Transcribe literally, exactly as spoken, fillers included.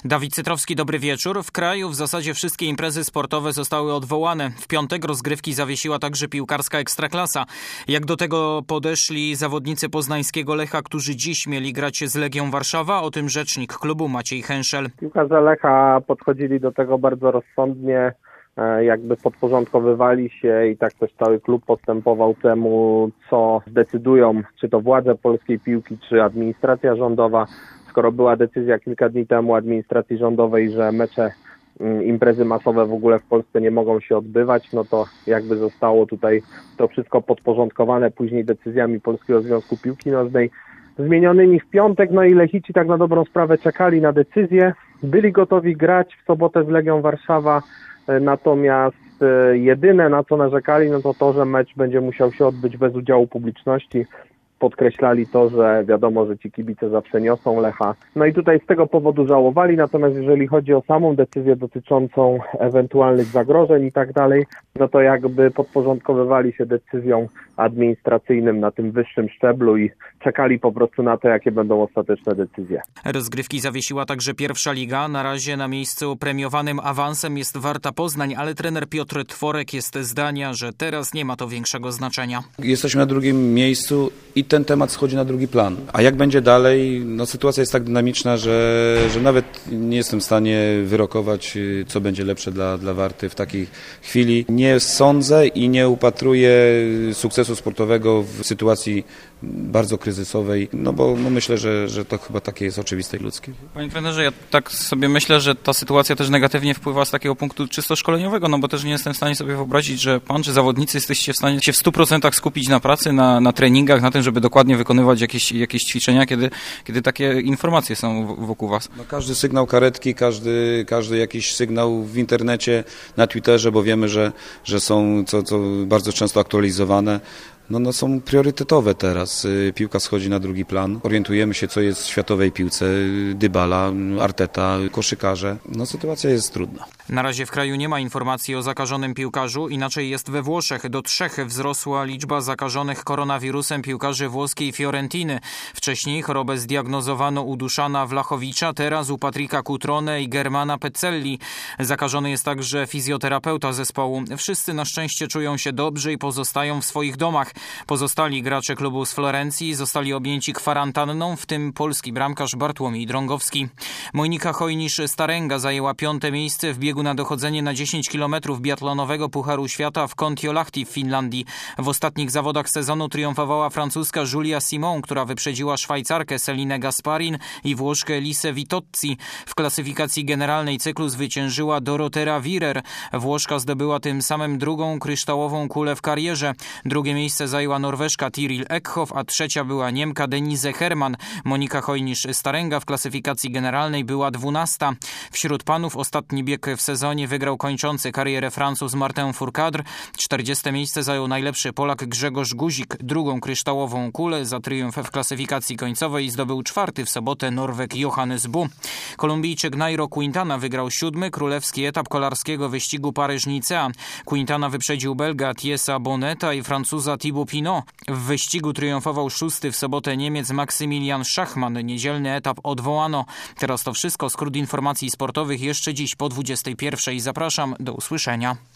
Dawid Cytrowski, dobry wieczór. W kraju w zasadzie wszystkie imprezy sportowe zostały odwołane. W piątek rozgrywki zawiesiła także piłkarska Ekstraklasa. Jak do tego podeszli zawodnicy poznańskiego Lecha, którzy dziś mieli grać z Legią Warszawa? O tym rzecznik klubu Maciej Hęszel. Piłkarze Lecha podchodzili do tego bardzo rozsądnie, jakby podporządkowywali się i tak też cały klub postępował temu, co zdecydują, czy to władze polskiej piłki, czy administracja rządowa. Skoro była decyzja kilka dni temu administracji rządowej, że mecze, imprezy masowe w ogóle w Polsce nie mogą się odbywać, no to jakby zostało tutaj to wszystko podporządkowane później decyzjami Polskiego Związku Piłki Nożnej, zmienionymi w piątek. No i Lechici tak na dobrą sprawę czekali na decyzję, byli gotowi grać w sobotę z Legią Warszawa, natomiast jedyne, na co narzekali, no to to, że mecz będzie musiał się odbyć bez udziału publiczności. Podkreślali to, że wiadomo, że ci kibice zawsze niosą Lecha. No i tutaj z tego powodu żałowali, natomiast jeżeli chodzi o samą decyzję dotyczącą ewentualnych zagrożeń i tak dalej, no to jakby podporządkowywali się decyzjom administracyjnym na tym wyższym szczeblu i czekali po prostu na to, jakie będą ostateczne decyzje. Rozgrywki zawiesiła także pierwsza liga. Na razie na miejscu premiowanym awansem jest Warta Poznań, ale trener Piotr Tworek jest zdania, że teraz nie ma to większego znaczenia. Jesteśmy na drugim miejscu i ten temat schodzi na drugi plan. A jak będzie dalej? No sytuacja jest tak dynamiczna, że, że nawet nie jestem w stanie wyrokować, co będzie lepsze dla, dla Warty w takiej chwili. Nie sądzę i nie upatruję sukcesu sportowego w sytuacji bardzo kryzysowej, no bo no myślę, że, że to chyba takie jest oczywiste i ludzkie. Panie trenerze, ja tak sobie myślę, że ta sytuacja też negatywnie wpływa z takiego punktu czysto szkoleniowego, no bo też nie jestem w stanie sobie wyobrazić, że pan czy zawodnicy jesteście w stanie się w stu procentach skupić na pracy, na, na treningach, na tym, żeby dokładnie wykonywać jakieś, jakieś ćwiczenia, kiedy, kiedy takie informacje są wokół was. No każdy sygnał karetki, każdy, każdy jakiś sygnał w internecie, na Twitterze, bo wiemy, że, że są co, co bardzo często aktualizowane. No, no są priorytetowe teraz. Piłka schodzi na drugi plan. Orientujemy się, co jest w światowej piłce. Dybala, Arteta, koszykarze. No sytuacja jest trudna. Na razie w kraju nie ma informacji o zakażonym piłkarzu. Inaczej jest we Włoszech. Do trzech wzrosła liczba zakażonych koronawirusem piłkarzy włoskiej Fiorentiny. Wcześniej chorobę zdiagnozowano u Duszana Vlachowicza, teraz u Patricka Cutrone i Germana Pezzelli. Zakażony jest także fizjoterapeuta zespołu. Wszyscy na szczęście czują się dobrze i pozostają w swoich domach. Pozostali gracze klubu z Florencji zostali objęci kwarantanną, w tym polski bramkarz Bartłomiej Drągowski. Monika Hojnisz-Starenga zajęła piąte miejsce w biegu na dochodzenie na dziesięć kilometrów biatlonowego Pucharu Świata w Kontiolahti w Finlandii. W ostatnich zawodach sezonu triumfowała francuska Julia Simon, która wyprzedziła Szwajcarkę Celinę Gasparin i Włoszkę Elisę Vitozzi. W klasyfikacji generalnej cyklu zwyciężyła Dorotera Virer. Włoszka zdobyła tym samym drugą kryształową kulę w karierze. Drugie miejsce zajęła Norweżka Tiril Eckhoff, a trzecia była Niemka Denise Herrmann. Monika Hojnisz-Starenga w klasyfikacji generalnej była dwunasta. Wśród panów ostatni bieg w sezonie wygrał kończący karierę Francuz Martin Fourcade. czterdzieste miejsce zajął najlepszy Polak Grzegorz Guzik. Drugą kryształową kulę za triumf w klasyfikacji końcowej zdobył czwarty w sobotę Norweg Johannes Bu. Kolumbijczyk Nairo Quintana wygrał siódmy królewski etap kolarskiego wyścigu Paryż-Nicea. Quintana wyprzedził Belga Thiesa Bonneta i Francuza Thibaut Pinot. W wyścigu triumfował szósty w sobotę Niemiec Maksymilian Schachmann. Niedzielny etap odwołano. Teraz to wszystko. Skrót informacji sportowych jeszcze dziś po dwudziestej pierwszej. Zapraszam, do usłyszenia.